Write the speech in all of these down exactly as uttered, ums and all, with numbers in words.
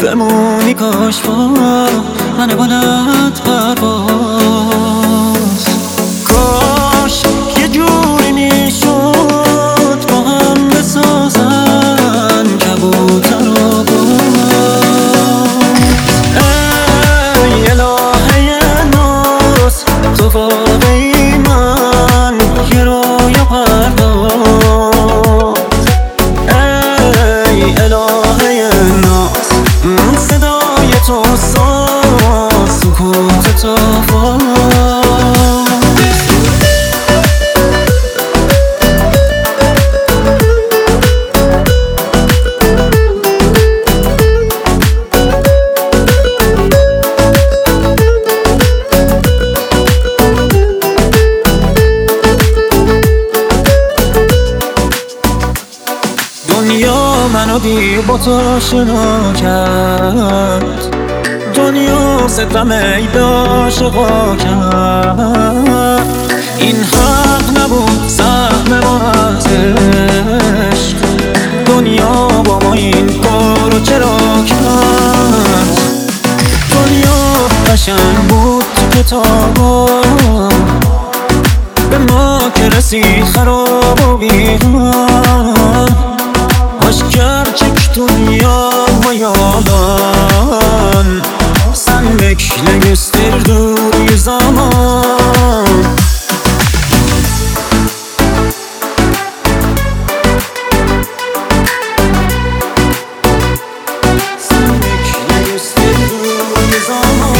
بمونی کاش با من بلند پرواز. کاش یه جوری میشد با هم بسازن کبوتر و باز. ای الهه ناز تو واقعی من یه رویا پرداز. ای الهه ناز صدای تو ساز سکوت تو دنیا منو بی با تو آشنا کرد، دنیا ستم ای به عاشقا کرد. این حق نبود سهم ما از عشق، دنیا با ما این کارو چرا کرد؟ دنیا قشنگ بود تو کتابا، به ما که رسید خراب و بیرون. Gerçek dünyadan sen bekle gösterdiği zaman. Sen bekle gösterdiği zaman.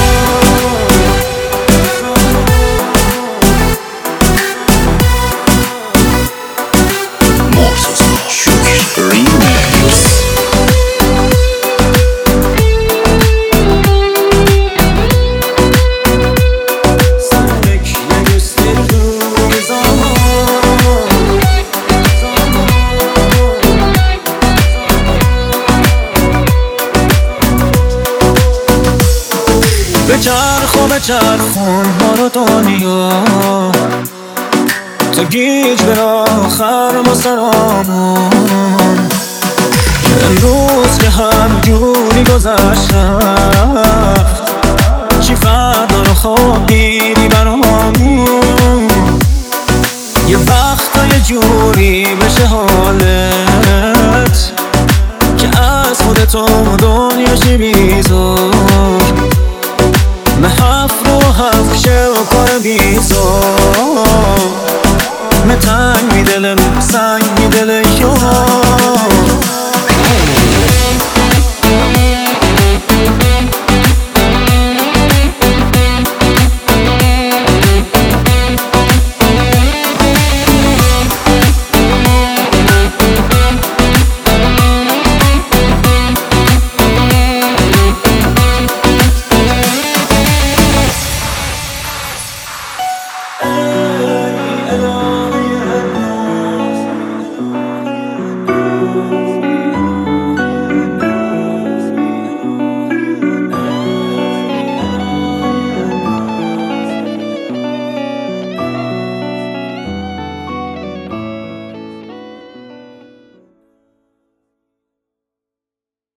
بچرخ و بچرخون ما رو دنیا تا گیج به آخر ما سرامون. امروز که هم جوری گذشت رفت، چی فردا رو خواب دیدی برامون. یه وقتا یه جوری بشه حالت که از خودتو دنیاشی بیزار. محف رو حف شه و کار بیزار، متنگ می دلم سنگ می دل یار.